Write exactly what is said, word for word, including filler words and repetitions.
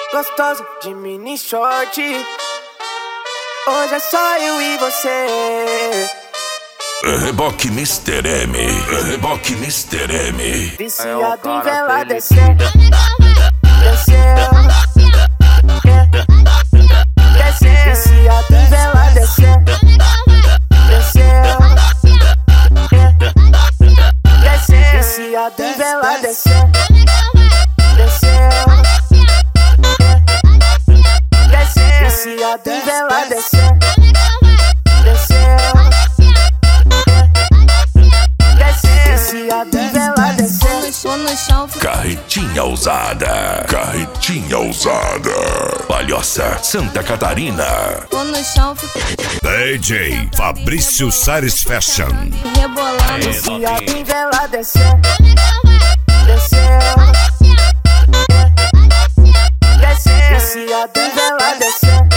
Gostoso de mini short. Hoje é só eu e você. Reboque mister M. Reboque mister M. Viciado em vela descer. Desceu. Desceu. Viciado em vela descer. Desceu. Desceu. Viciado em vela descer. Desceu. Desceu. Viciado em vela descer. Desceu. Carretinha ousada, carretinha ousada. Palhoça, Santa Catarina. Tô no chão, D J Fabrício Sares Fashion. rebolando. Viciado em vela descer. Desceu. Desceu. Viciado em vela descer.